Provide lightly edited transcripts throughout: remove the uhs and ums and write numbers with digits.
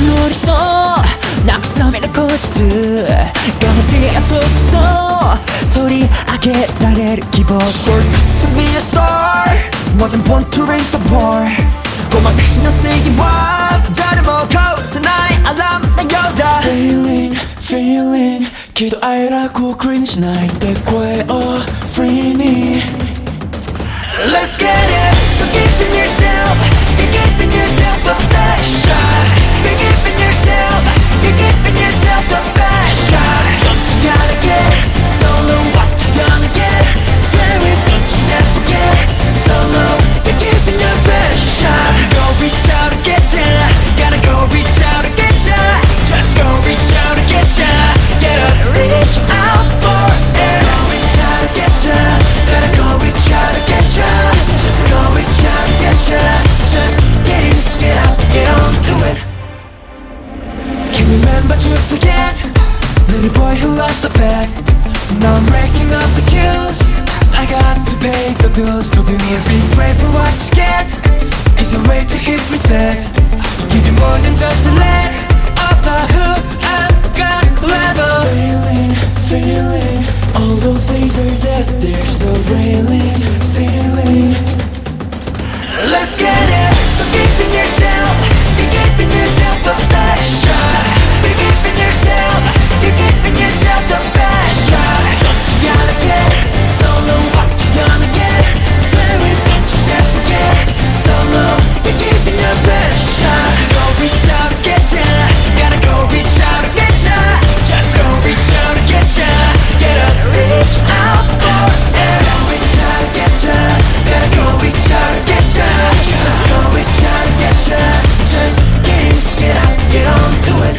어디서 낙서면 고치す가만히 앉아서 도리하게 나를 기뻐 Short to be a star wasn't born to raise the bar 고막 신경 쓰기와 다름없고 나의 알람 나 여다 Feeling, feeling 기도하라고 cringe 날때 quail free me Let's get it So give yourself You're giving yourself the best shot You're giving yourself You're giving yourself the best shot Don't you gotta get solo What you gonna get Swear it Don't you never get solo You're giving your best shot Go reach out and get ya Gotta go reach out and get ya Just go reach out and get ya Gotta reach out for it Go reach out and get ya Gotta go reach out and get ya Just go reach out and get ya Just get in, get out, get on to it Can't remember to forget Little boy who lost the bet Now I'm racking up the kills I got to pay the bills, to be honest Be brave for what you get It's a way to hit reset Give you more than just a leg Up the hook, I've got level Feeling, feeling all those days are dead there's no railing, ceiling Let's get it So give yourself You're giving yourself the best shot You're giving yourself You're giving yourself the best shot Don't you gotta get solo What you gonna get Swear it Don't you never get solo You're giving your best shot Go reach out and get ya Gotta go reach out and get ya Just go reach out and get ya Gotta reach out for it Go reach out and get ya Gotta go reach out and get ya Just go reach out and get ya Just get in, get out, get on to it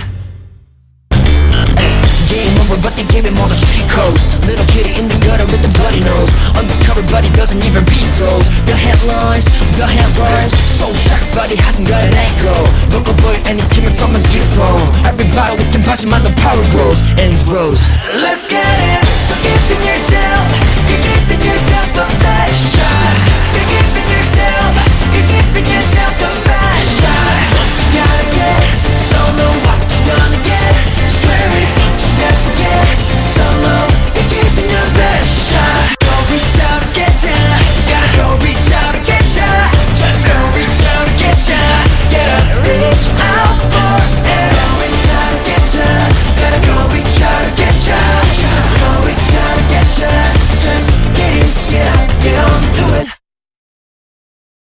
Game over but they gave him all the street codes Little kitty in the gutter with the bloody nose Undercover but he doesn't even read those The headlines, the headlines So jacked but he hasn't got an ankle Local boy and he came from a zero Everybody we can punch him as the power grows and grows Let's get it So give yourself You're giving yourself the best